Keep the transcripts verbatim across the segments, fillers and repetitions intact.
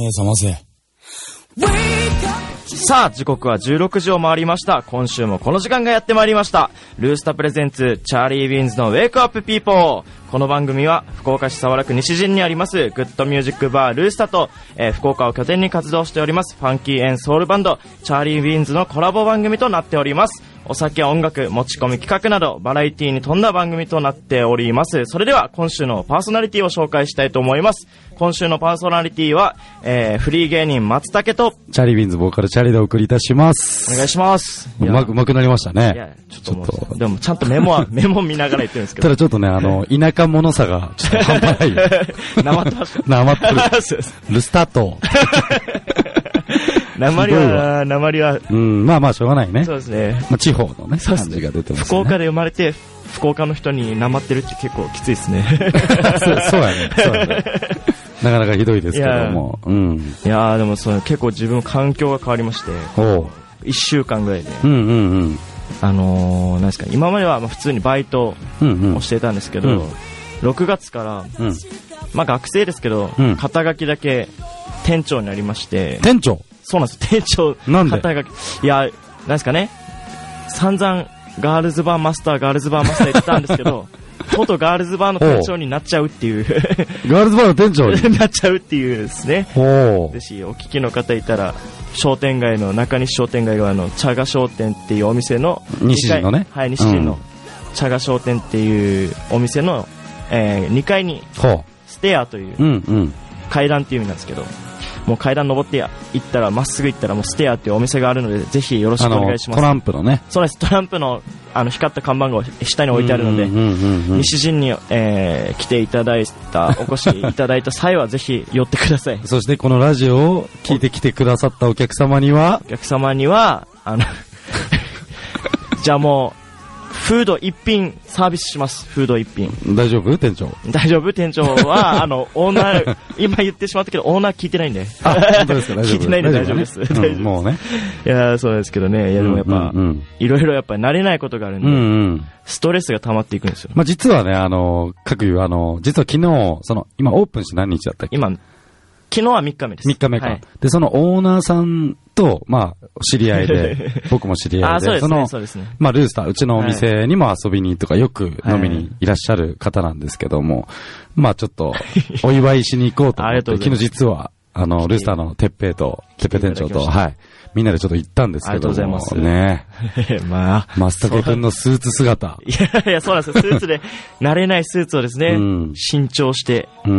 目覚ませ。 さあ、時刻はじゅうろくじを回りました。今週もこの時間がやってまいりました。ルースタプレゼンツチャーリー・ウィンズのウェイクアップピーポー。この番組は福岡市早良区西陣にありますグッドミュージックバールースタと、えー、福岡を拠点に活動しておりますファンキー&ソウルバンドチャーリー・ウィンズのコラボ番組となっております。お酒、音楽、持ち込み企画などバラエティに富んだ番組となっております。それでは今週のパーソナリティを紹介したいと思います。今週のパーソナリティは、えー、フリー芸人松竹とチャーリー・ウィンズボーカルチャーリーでお送りいたします。 お願いします。 うまく、うまくなりましたね。 いや、ちょっともう、ちょっとでもちゃんとメモは、メモ見ながら言ってるんですけど。 ただちょっとね、あの、田舎者さがちょっと半端ないよ。 なまってました。 なまってる。ルスタート。 なまりは、なまりは。 うん、まあまあしょうがないね。 そうですね。 まあ地方のね、感じが出てますね。 福岡で生まれて、福岡の人になまってるって結構きついですね。 そう、そうやね。そうやね。なかなかひどいですけども。うん。 いやーでもその結構自分環境が変わりまして、いっしゅうかんぐらいで。 うんうんうん。 あのー、なんですか、今まではまあ普通にバイトをしていたんですけど、うんうん、ろくがつから、うん、まあ学生ですけど、うん、肩書きだけ店長になりまして。 店長？ そうなんです、店長。 なんで？ 肩書き。いや、なんですかね、散々ガールズバーマスター、ガールズバーマスター言ってたんですけど、とうとうガールズバーの店長になっちゃうっていう。 ガールズバーの店長になっちゃうっていうですね。 ほう。 ぜひお聞きの方いたら、商店街の中西商店街側の茶賀商店っていうお店の西陣のね、 はい、西陣の茶賀商店っていうお店の、えー、にかいにステアという階段っていう意味なんですけど、もう階段登って行ったらまっすぐ行ったらもうステアっていうお店があるので、ぜひよろしくお願いします。 トランプのね、 そうです、トランプのあの光った看板が下に置いてあるので、西陣に、えー、来ていただいた、お越しいただいた際はぜひ寄ってください。 そしてこのラジオを聞いてきてくださったお客様にはお客様にはあのじゃあもうフード一品サービスします。フード一品。 大丈夫店長？ 大丈夫店長はあのオーナー今言ってしまったけどオーナー聞いてないんで。 あ、本当ですか？大丈夫。 聞いてないんで大丈夫です。 大丈夫ね、うん、もうね。 いやそうですけどね。いやでもやっぱいろいろやっぱ慣れないことがあるんで、うんうん、ストレスが溜まっていくんですよ。 まあ実はね、あの各有あの実は昨日その今オープンして何日だったっけ？ 今昨日はみっかめです。 みっかめか。はい、でそのオーナーさんと、まあ、知り合いで、僕も知り合いで、 あ、そうですね、そうですね。 まあ、ルースター、うちのお店にも遊びにとか、よく飲みにいらっしゃる方なんですけども、はい、まあ、ちょっと、お祝いしに行こうと思って、昨日実は、あの、ルースターのてっぺいと、てっぺい店長と、はい、みんなでちょっと行ったんですけども、ありがとうございます。ねまあ、 マスタケ君のスーツ姿。 いやいや、そうなんですよ。スーツで、慣れないスーツをですね、うん、新調して、うん、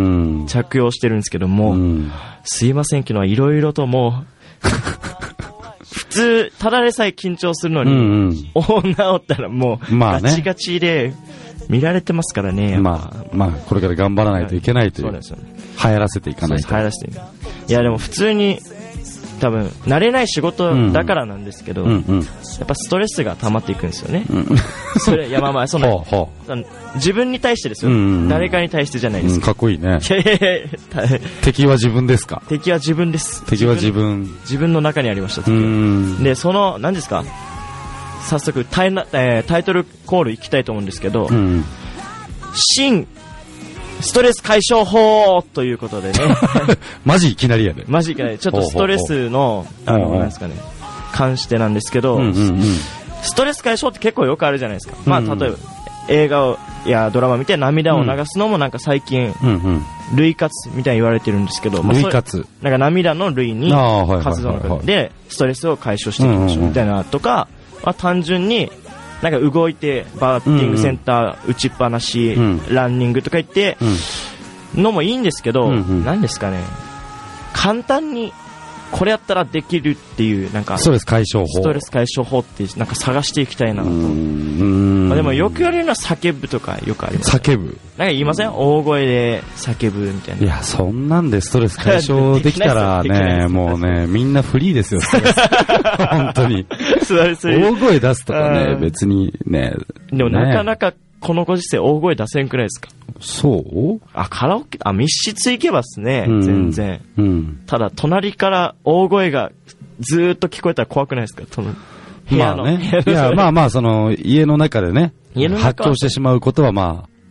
着用してるんですけども、うん、すいません、昨日はいろいろともう、普通、ただでさえ緊張するのに、うんうん、オーナーおったらもう、まあね、ガチガチで見られてますからね。 まあ、まあ、これから頑張らないといけないという。そうですよね。流行らせていかないと。 流行らせていかない。いや、でも普通に、多分、慣れない仕事だからなんですけど、うんうん、やっぱストレスが溜まっていくんですよね。うん、それ、いや、まあまあ、その、ほうほう、自分に対してですよ、うんうん。誰かに対してじゃないですか。 うん、かっこいいね。敵は自分ですか？ 敵は自分です。 敵は自分。 自分の中にありました。で、その、何ですか？早速タイ、えー、タイトルコールいきたいと思うんですけど、うん、新ストレス解消法ということでね。 マジいきなりやで。 マジいきなり。ちょっとストレスの、あの、なんですかね、関してなんですけど、うんうんうん、ストレス解消って結構よくあるじゃないですか。まあ、例えば、映画をやドラマ見て涙を流すのもなんか最近、うんうん、類活みたいに言われてるんですけど、まあ、 類活。 なんか涙の類に活動の中でストレスを解消していきましょうみたいなとか、まあ、単純に、なんか動いてバッティングセンター、うんうん、打ちっぱなし、うん、ランニングとか言ってのもいいんですけど、うんうん、なんですかね、簡単にこれやったらできるっていうなんかストレス解消法ストレス解消法ってなんか探していきたいなと。うーん、まあ、でもよく言われるのは叫ぶとかよくあります、ね、 叫ぶなんか言いません？大声で叫ぶみたいな。 いや、そんなんでストレス解消できたらねもうねみんなフリーですよ。本当に大声出すとかね別にね。 でもなかなかこのご時世大声出せんくらいですか？ そうあ、カラオケ、あ、密室行けばっすね、うん、全然、うん。ただ、隣から大声がずーっと聞こえたら怖くないですか？部屋の。 まあね。いや、まあまあ、その、家の中でね、発狂してしまうことはまあ、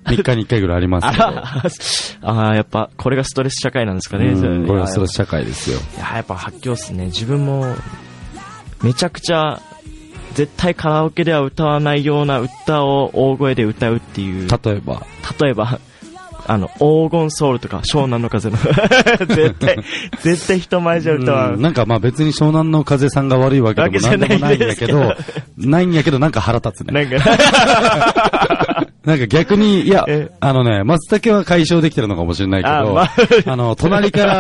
みっかにいっかいぐらいありますけど。 ああ、やっぱこれがストレス社会なんですかね。 うん、これがストレス社会ですよ。 いや、やっぱ発狂っすね。自分もめちゃくちゃ絶対カラオケでは歌わないような歌を大声で歌うっていう。 例えば例えばあの黄金ソウルとか湘南の風の絶対絶対人前じゃ歌わん。 なんかまあ別に湘南の風さんが悪いわけでもなんでもないんだけど、ないんやけどなんか腹立つね。なんかなんか逆に、いや、あのね、松茸は解消できてるのかもしれないけど、あ、まあ、あの、隣から、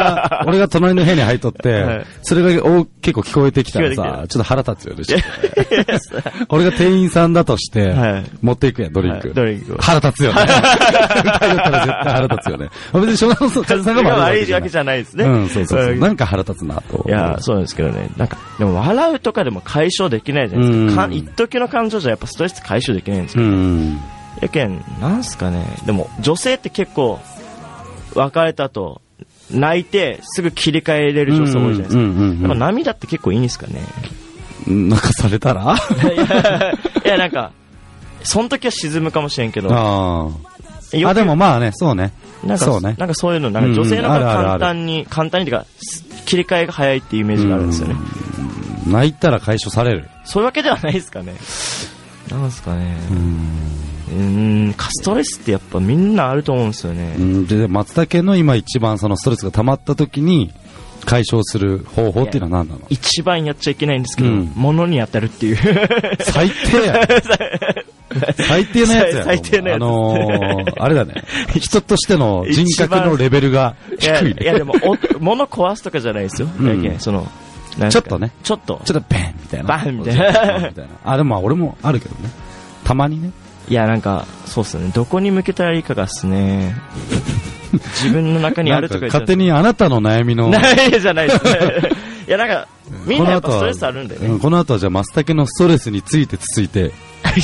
俺が隣の部屋に入っとって、はい、それがお結構聞こえてきたらさ、ちょっと腹立つよね。俺が店員さんだとして、はい、持っていくやん、ドリンク。はい、ドリンク腹立つよね。歌いだったら絶対腹立つよね。別に湘南の風さんが悪いわけじゃないですね。 うん、そうそうそう。なんか腹立つなと。 いや、そうですけどね。なんか、でも笑うとかでも解消できないじゃないですか。一時の感情じゃやっぱストレス解消できないんですけど。うんやけん、なんすかね。でも、女性って結構、別れたと、泣いて、すぐ切り替えれる女性多いじゃないですか。でも涙って結構いいんですかね。 泣かされたらいや、いや、なんか、その時は沈むかもしれんけど。 ああ。でもまあね、そうね。 なんか、そうね。なんかそういうの、なんか女性の方が簡単に、簡単にというか、切り替えが早いっていうイメージがあるんですよね。 泣いたら解消される。 そういうわけではないですかね。なんすかね。うーん、ストレスってやっぱみんなあると思うんですよね。 うん、で松茸の今一番そのストレスが溜まった時に解消する方法っていうのは何なの？ 一番やっちゃいけないんですけど、うん、物に当たるっていう最低や最低なやつや最低なやつ、 あのー、あれだね人としての人格のレベルが低い、ね、 いや、いやでも物壊すとかじゃないですよ、うん、そのちょっとねちょっとちょっとバンみたいなバンみたいなあ、でも俺もあるけどね、たまにね。 いや、なんかそうっすね、どこに向けたらいいかがっすね自分の中にあるとか言っちゃう。 勝手にあなたの悩みのないじゃないですねいや、なんかみんなやっぱストレスあるんでね。 うん、この後はじゃあ松茸のストレスについてつついて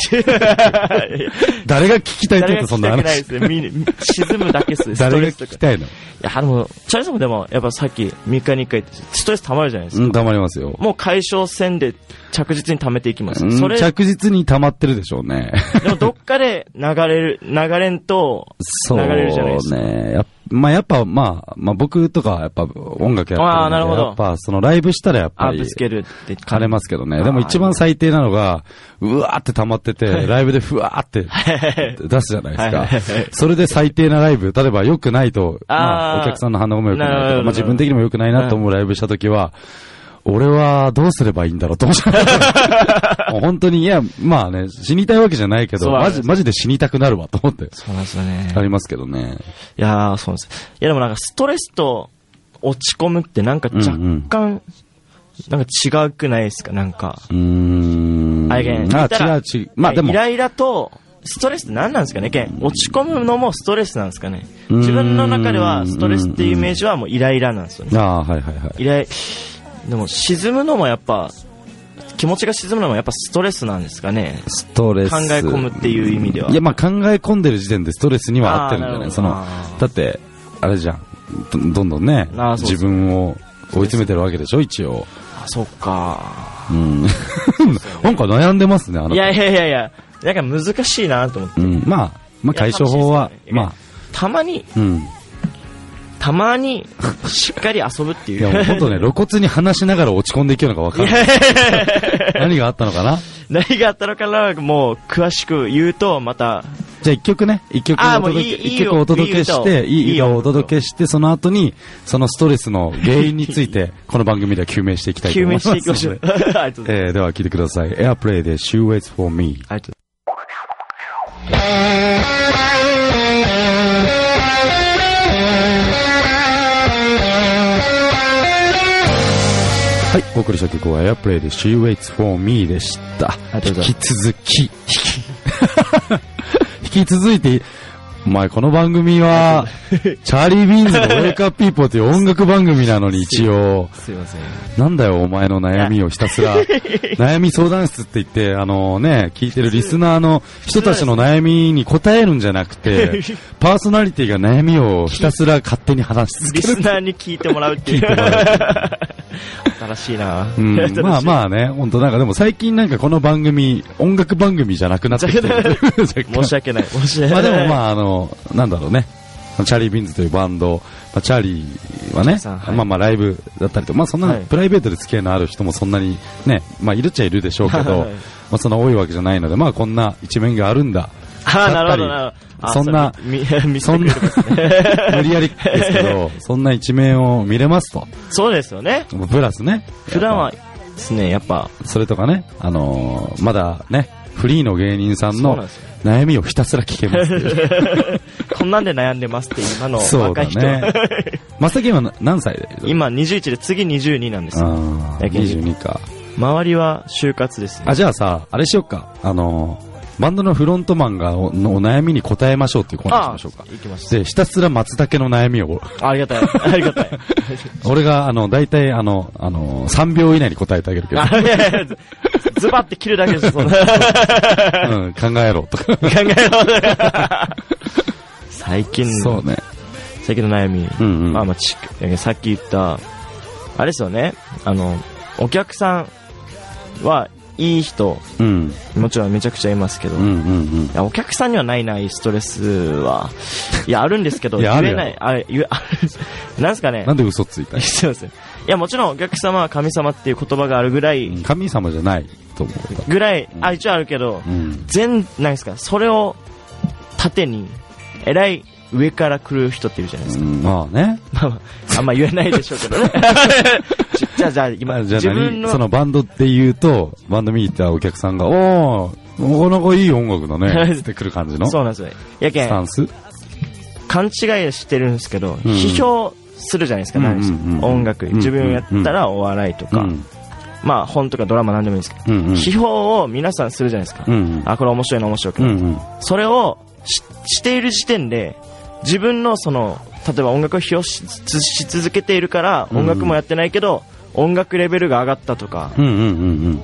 誰が聞きたいって言ったそんな話。 沈むだけっすね。 誰が聞きたいの？いや、でもチャリさんもでもやっぱさっきみっかにいっかいってストレス溜まるじゃないですか。 うん、溜まりますよ。 もう解消せんで着実に溜めていきます。 うん、それ着実に溜まってるでしょうね。 でもどっかで流れる流れんと流れるじゃないですか。 そうね。やっまあやっぱまあまあ僕とかやっぱ音楽やってるんで、 やっぱそのライブしたらやっぱりぶつけるって枯れますけどね。でも一番最低なのがうわーって溜まっててライブでふわーって出すじゃないですか。それで最低なライブ、例えば良くないと、まあお客さんの反応も良くないとか、まあ自分的にも良くないなと思うライブした時は。俺はどうすればいいんだろうと思ってもう本当に、いや、まあね、死にたいわけじゃないけど、マジ、マジで死にたくなるわと思って。 そうなんですよね。 ありますけどね。 いやー、そうなんです。いやでもなんかストレスと落ち込むってなんか若干、うんうん、なんか違くないですか、なんか。 うーん。 あ、違う違う。まあでも。 イライラと、ストレスって何なんですかね、落ち込むのもストレスなんですかね。自分の中ではストレスっていうイメージはもうイライラなんですよね。 ああ、はいはいはい。 イライでも沈むのもやっぱ気持ちが沈むのもやっぱストレスなんですかね。 ストレス考え込むっていう意味では。 いや、まあ考え込んでる時点でストレスには合ってるんじゃない。そのだってあれじゃん、ど, どんどんねそうそう自分を追い詰めてるわけでしょ一応。 あ、そっか。 うん。なんか悩んでますね、あなた。 いやいやいやいや、なんか難しいなと思って。 うん、まあまあ解消法は、ね、まあたまに。うん。たまにしっかり遊ぶっていう。 いやもう本当ね、露骨に話しながら落ち込んでいけるのか分かんない。何があったのかな何があったのかなもう詳しく言うとまた。 じゃあ一曲ね、一曲お届け、一曲お届けして、いい歌をお届けして、その後にそのストレスの原因についてこの番組では究明していきたいと思います。究明していきましょう。えー、では聴いてください。Airplay で She Waits For Me。ありがとう。はい、お送りした曲は Airplay で She Waits For Me でした。引き続き引き続いて、お前この番組はチャーリー・ビーンズの Wake Up People という音楽番組なのに一応すいません、 なんだよお前の悩みをひたすら悩み相談室って言ってあのね聞いてるリスナーの人たちの悩みに答えるんじゃなくてパーソナリティが悩みをひたすら勝手に話し続ける、 リスナーに聞いてもらうっていう新しいな、 うん、まあまあね、本当なんかでも最近なんかこの番組、音楽番組じゃなくなってきてる。 申し訳ない。申し訳ない。 まあでもまああの、なんだろうね。チャーリー・ビーンズというバンド、まあ、チャーリーはね、はい、まあまあライブだったりと、まあそんなプライベートで付き合いのある人もそんなにね、まあいるっちゃいるでしょうけど、はい、まあそんな多いわけじゃないので、まあこんな一面があるんだ。 ああ、なるほどなるほど。 そんな、そんな、無理やりですけど、そんな一面を見れますと。 そうですよね。 プラスね。 普段はですね、やっぱ。 それとかね、あのー、まだね、フリーの芸人さんの悩みをひたすら聞けます。 こんなんで悩んでますって今の若い人。そうだね。 まさき今何歳で？ 今にじゅういちで次にじゅうになんですよ。 あにじゅうにか。 周りは就活ですね。 あ、じゃあさ、あれしよっか。あのー、バンドのフロントマンがのお悩みに答えましょうっていうコーナーしましょうか。 行きました。 で、ひたすら松茸の悩みを。 ありがたい。ありがたい。 俺が、あの、大体、あの、あの、さんびょう以内に答えてあげるけど。 いやいやズバって切るだけです、そんな。 うん、考えろとか。 考えろ最近の。 そうね。 最近の悩み。 うんうん。 まあまあ、ちさっき言った、あれですよね。あの、お客さんは、いい人、うん、もちろんめちゃくちゃいますけど、うんうんうん、いやお客さんにはないないストレスはいやあるんですけどいや言えないあれ言えあなんすかねなんで嘘ついたすいませんいやもちろんお客様は神様っていう言葉があるぐらい、 うん、神様じゃないと思うぐらい、うん、あ一応あるけど、うん、全なんですかそれを縦にえらい上から来る人っているじゃないですか、 うん、まあねあんま言えないでしょうけどねじゃあじゃあ今じゃあ自分のそのバンドって言うとバンド見に行ったお客さんがおーなかなかいい音楽だねってくる感じのそうなんですよやけんスタンス勘違いしてるんですけど、うん、批評するじゃないですか、うんうんうん、音楽、うんうん、自分やったらお笑いとか、うん、まあ本とかドラマなんでもいいんですけど、うんうん、批評を皆さんするじゃないですか、うんうん、あこれ面白いの面白くない、うんうん、それを し, している時点で自分のその例えば音楽を批評 し, し続けているから音楽もやってないけど、うん、音楽レベルが上がったとか、うんうんうんうん、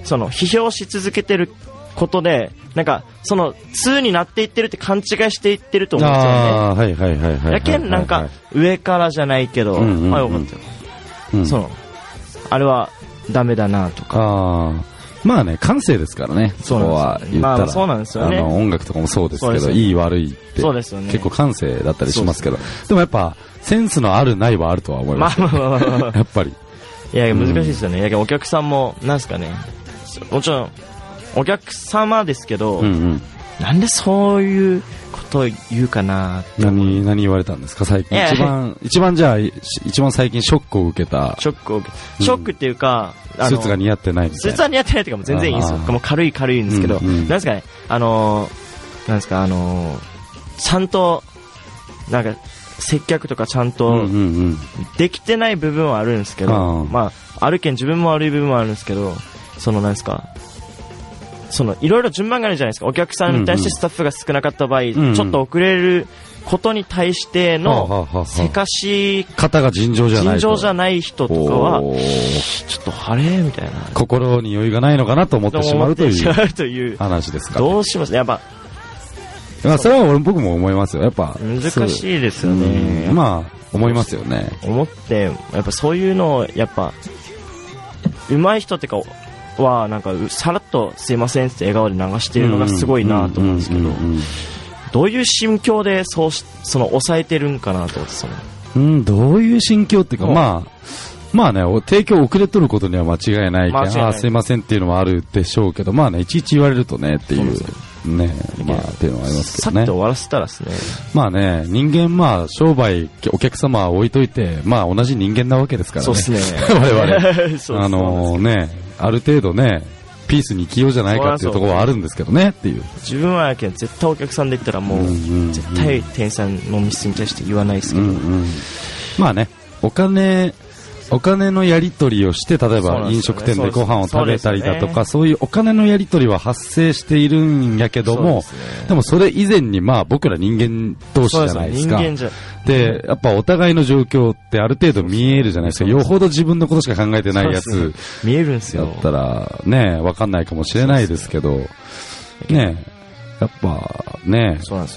その批評し続けてることでなんかその通になっていってるって勘違いしていってると思うんですよね。 あはいはいはいはい。 やけんなんか上からじゃないけど、うんうんうん、あよかったよ、うん、そのあれはダメだなとか。 あまあね感性ですからね。そこは言ったら、まあ、 そうなんですよね。 あの音楽とかもそうですけどいい悪いってそうですよ、ね、 結構感性だったりしますけど、で, す、ね、でもやっぱセンスのあるないはあるとは思います、ね。まあまあまあまあやっぱり。 いや難しいですよね。うん、やお客さんもなんすかね。もちろんお客様ですけど、うんうん、なんでそういうことを言うかなって。 何何言われたんですか最近。一番一番じゃあ一番最近ショックを受けた。 ショックを受け、うん、ショックっていうか。 スーツが似合ってないみたいな。 スーツは似合ってないというかもう全然いいんですよ。もう軽い軽いんですけど、うんうん、なんですかね、あのー、なんですかあのー、ちゃんとなんか接客とかちゃんとできてない部分はあるんですけど、うんうんうん、まああるけん自分も悪い部分はあるんですけど、そのなんですか。そのいろいろ順番があるじゃないですか。お客さんに対してスタッフが少なかった場合、うんうん、ちょっと遅れることに対してのせかし方が尋常じゃない尋常じゃない人とかはちょっとあれみたいな心に余裕がないのかなと思ってしまうという話ですか、ね、 どうしますやっぱまあそれは俺僕も思いますよ。やっぱ難しいですよね。 まあ思いますよね。 思ってやっぱそういうのをやっぱ上手い人ってかはなんかさらっとすいませんって笑顔で流しているのがすごいなと思うんですけど、どういう心境でそうしその抑えてるんかなと思ってその、 うん、どういう心境っていうか、まあまあね提供遅れとることには間違いないけど、あすいませんっていうのもあるでしょうけど、まあねいちいち言われるとねっていうねまあっていうのはありますけどね。 さっと終わらせたらですね。 まあね人間まあ商売お客様は置いといてまあ同じ人間なわけですからね。 そうですね。 我々あのねある程度ねピースに生きようじゃないかっていうところはあるんですけどねっていう。 自分はやけん絶対お客さんで言ったらもう、うんうんうん、絶対店員さんのミスに対して言わないですけど、うんうん、 まあねお金お金のやり取りをして例えば飲食店でご飯を食べたりだとか そう,、ね、そういうお金のやり取りは発生しているんやけども で,、ね、でもそれ以前にまあ僕ら人間同士じゃないですか。 人間じゃでやっぱお互いの状況ってある程度見えるじゃないですか。よほど自分のことしか考えてないやつ見えるんですよ。 だったらね分かんないかもしれないですけどねやっぱねそうなんですよ。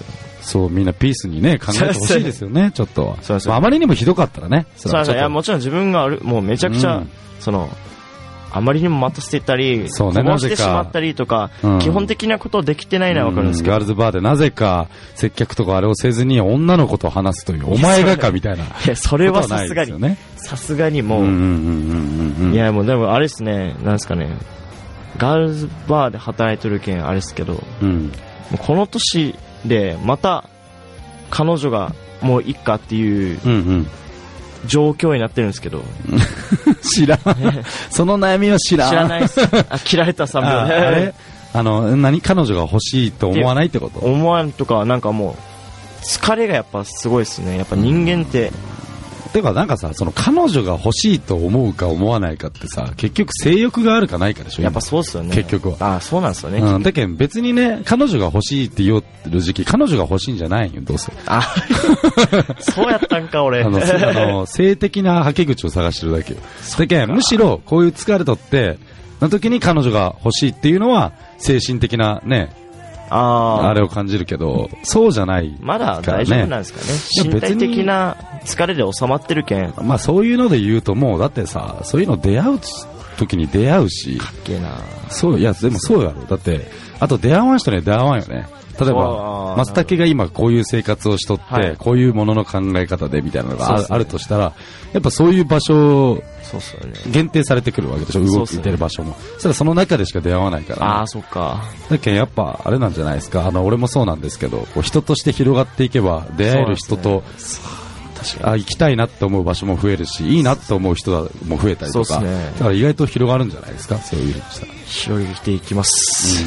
そう、みんなピースにね、考えてほしいですよね、ちょっと。 そうそう、 まあ、あまりにもひどかったらね。 そうそう、いや、もちろん自分がある、もうめちゃくちゃ、うん、その、あまりにも待たせてたり、こぼしてしまったりとか、うん、基本的なことできてないのはわかるんですけど、 うん、ガールズバーでなぜか接客とかあれをせずに女の子と話すという、お前がかみたいな。いや、それはさすがに、さすがにもう、いや、もうでもあれですね、なんですかね、ガールズバーで働いてるけんあれですけど、うん、もうこの年でまた彼女がもういっかっていう、うんうん、状況になってるんですけど知らんその悩みは知らん知らないです。あ、切られたさんびょうであれあの何彼女が欲しいと思わないってこと？ 思わんとか、なんかもう疲れがやっぱすごいですね。やっぱ人間って、うんてかなんかさ、その彼女が欲しいと思うか思わないかってさ、結局性欲があるかないかでしょ。 やっぱそうですよね。 結局は。 あ、そうなんですよね。 うん、だけど別にね、彼女が欲しいって言ってる時期、彼女が欲しいんじゃないよ、どうせ。 あ、そうやったんか俺。 あの、あの性的なはけ口を探してるだけよ。だけどむしろこういう疲れとっての時に彼女が欲しいっていうのは精神的なね。あ, あれを感じるけど、そうじゃない、ね、 まだ大丈夫なんですかね。身体的な疲れで収まってるけん。 まあそういうので言うともうだってさ、そういうの出会う時に出会うし、 かっけえな。 そういやでもそうやろ。だってあと出会わん人には出会わんよね。例えば松茸が今こういう生活をしとって、はい、こういうものの考え方でみたいなのが あ,、ね、あるとしたら、やっぱそういう場所そうそう、ね、限定されてくるわけでしょ。動いてる場所も。そしたらその中でしか出会わないから、ね。 ああ、そっか。 だけどやっぱあれなんじゃないですか。あの俺もそうなんですけど、こう人として広がっていけば出会える人と、あ行きたいなって思う場所も増えるし、いいなって思う人も増えたりとか、ね、だから意外と広がるんじゃないですか。そういうふうにしたら広げていきます、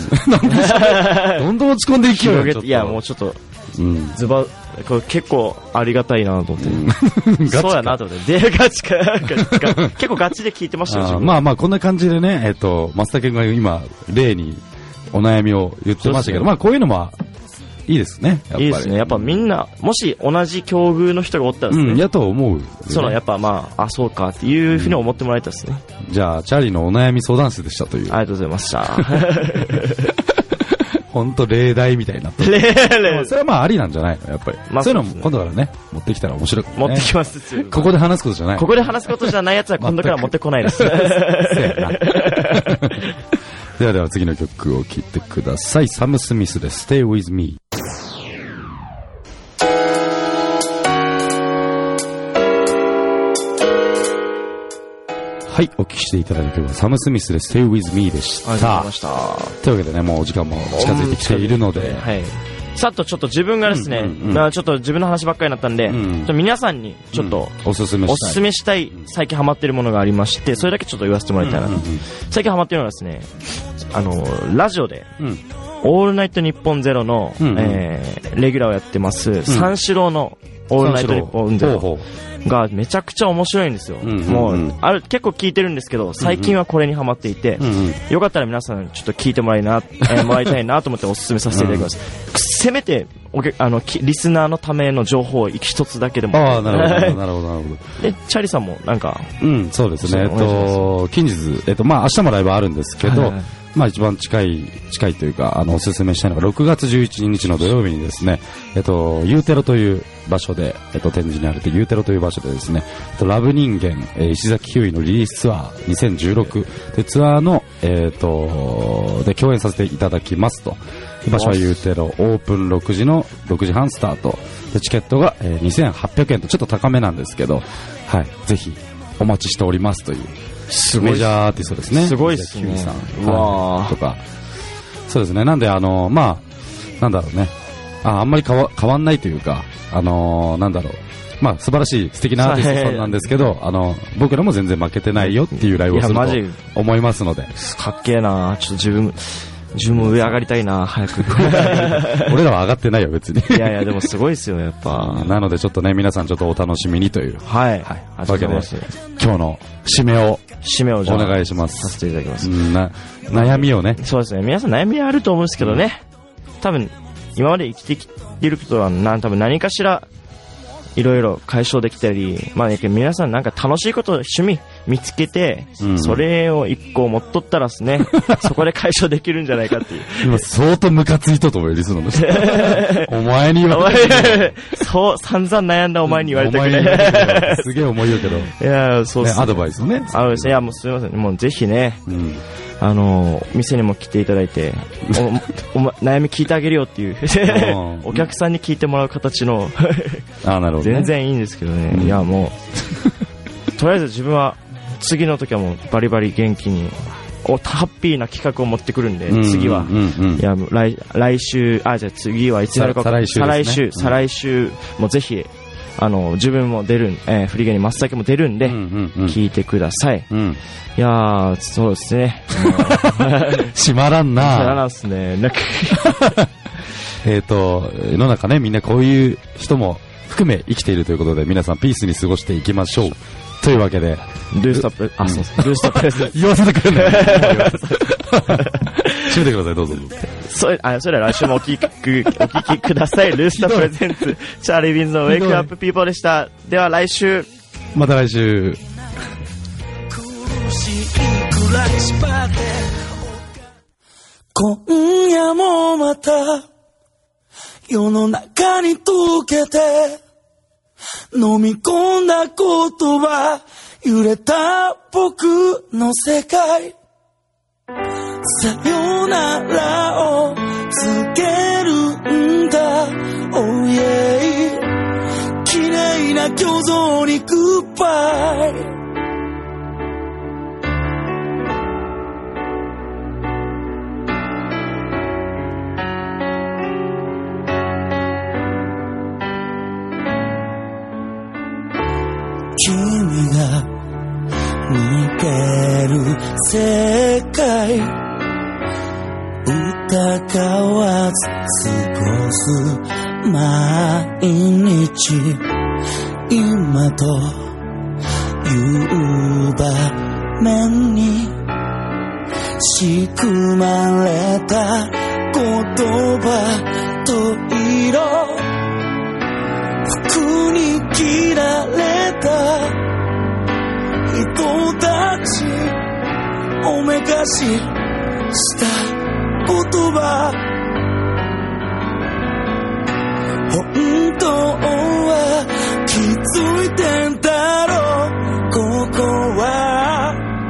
うん、どんどん落ち込んでいきよう。 いやもうちょっと、うん、ズバこれ結構ありがたいなと思って、うん、そうやなと思ってでガチか結構ガチで聞いてましたよ。 まあまあこんな感じでね、えっと松茸が今例にお悩みを言ってましたけど、まあこういうのもいいですね。やっぱりいいですね。 やっぱみんなもし同じ境遇の人がおったらですね、 うん、やと思う、ね、 そのやっぱまああそうかっていうふうに思ってもらえたですね、 うん、じゃあチャーリーのお悩み相談室でしたという。 ありがとうございました本当例題みたいになってる。例それはまあありなんじゃないのやっぱり、まあ、そういうのも今度からね持ってきたら面白く、ね、 持ってきますここで話すことじゃない。 ここで話すことじゃないやつは今度から持ってこないですではでは次の曲を聴いてください。サム・スミスで Stay With Me。はい、お聞きしていただいた曲はサム・スミスで Stay With Me でした。ありがとうございました。というわけでね、もうお時間も近づいてきているので、 はい、さっとちょっと自分がですね、うんうんうん、まあ、ちょっと自分の話ばっかりになったんで、うんうん、ちょっと皆さんにちょっと、うん、おすすめしたい、おすすめしたい最近ハマっているものがありまして、それだけちょっと言わせてもらいたいなと、うんうんうん、最近ハマっているのはですね、あのラジオで、うん、オールナイトニッポンゼロの、うんうん、えー、レギュラーをやってます、うん、三四郎のオールナイトニッポンゼロがめちゃくちゃ面白いんですよ、うんうんうん、もうある結構聞いてるんですけど最近はこれにハマっていて、うんうん、よかったら皆さんちょっと聞いてもらいな、えー、もらいたいなと思ってお勧めさせていただきます、うん、せめておけあのリスナーのための情報を一つだけでも。 ああ、なるほどなるほどなるほど。 でチャリさんもなんか、 うんそうですね、えっと近日、えっとまあ明日もライブあるんですけど、はいはい、まあ一番近い近いというかあのおすすめしたいのがろくがつじゅういちにちの土曜日にですね、えっとユーテロという場所で、えっと展示にあるユーテロという場所でですね、えっとラブ人間、えー、石崎ひゅういのリリースツアーにせんじゅうろくでツアーのえっとで共演させていただきますと。場所はユーテロ、オープンろくじのろくじはんスタートでチケットが、えー、にせんはっぴゃくえんとちょっと高めなんですけど、はい、ぜひお待ちしておりますというすごいメジャーアーティストですね。 すごいですね。 さん、はい、とかそうですね。なんであのまあなんだろうね、ああんまり変わ変わんないというか、あのー、なんだろう、まあ素晴らしい素敵なアーティストさんなんですけど、あの僕らも全然負けてないよっていうライブをすると思いますので。 かっけえな。ちょっと自分自分も上上がりたいな、早く俺らは上がってないよ別にいやいやでもすごいですよやっぱなのでちょっとね皆さんちょっとお楽しみにという、 はい、はい、 わけで今日の締めを締めをじゃあお願いします。 させていただきます。 な悩みをね、 そうですね、皆さん悩みあると思うんですけどね、多分今まで生きてきてることはな多分何かしらいろいろ解消できたり、まあ、皆さんなんか楽しいこと趣味見つけて、 うん、 それを一個持っとったらですね、そこで解消できるんじゃないかっていう。 今相当ムカついとと思うよ、リスナーの人。お前に言われて。 そう、散々悩んだお前に言われてくれ。 すげえ思いよけど。 いや、そうですね。 アドバイスをね。 あ、いや、もうすみません。もうぜひね、 うん、 あの、店にも来ていただいて、お、おま、悩み聞いてあげるよっていう、お客さんに聞いてもらう形の、 あ、なるほどね、 全然いいんですけどね。うん、いや、もう、とりあえず自分は、次の時はもうバリバリ元気に、おハッピーな企画を持ってくるんで、次は、うんうんうん、いや来来週、あ、じゃあ次はいつなるか、 再来週、 再来週、再来週もぜひ、あの自分も出る、えー、フリゲに真っ先も出るんで、うんうんうん、聞いてください。うん、いやー、そうですね。 閉まらんな。 閉まらんっすね。なんかえっと世の中ね、みんなこういう人も含め生きているということで、皆さんピースに過ごしていきましょう。というわけで、 ルースタップ、あ、そうです。ルースタップです。 言わせてくれない。締めてください、どうぞ。 それ、あ、それは来週もお聞き、お聞きください。ルースタプレゼンツ、チャーリー・ビンズのウェイクアップピーポーでした。では来週。 また来週。 今夜もまた、世の中に溶けて、飲み込んだ言葉、揺れた僕の世界、さよならを告げるんだ、oh yeah、 綺麗な虚像にグッバイ。君が見てる世界、疑わず過ごす毎日、今という場面に仕組まれた言葉と色、服に着られた人たちをめかしした言葉、本当は気づいてんだろう、ここは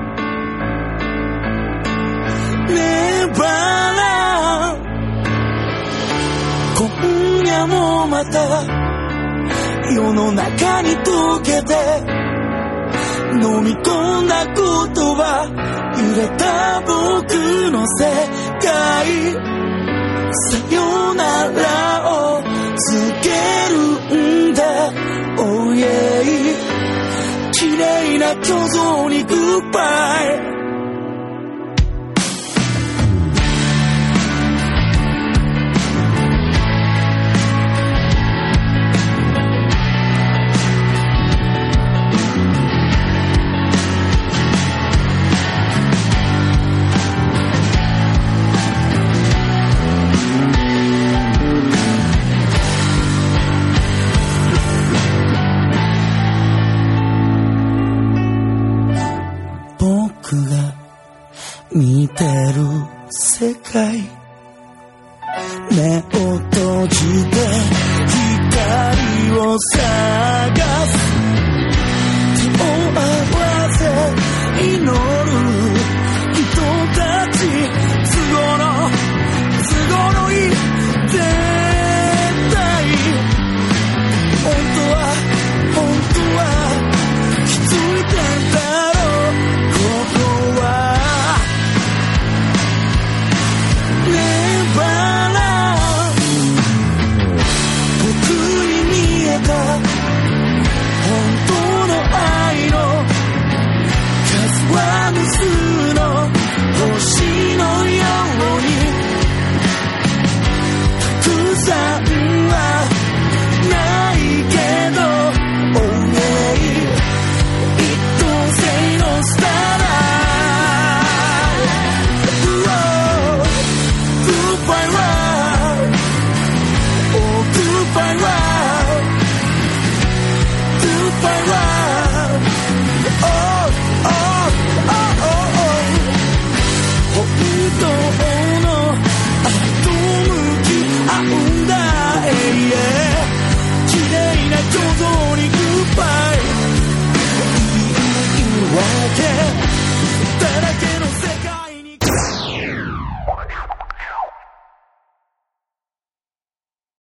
ネバーラン。今夜もまた世の中に溶けて、飲み込んだ言葉、揺れた僕の世界、さよならを告げるんだ、oh yeah、 綺麗な虚像にグッバイ。見てる世界、目を閉じて光をさ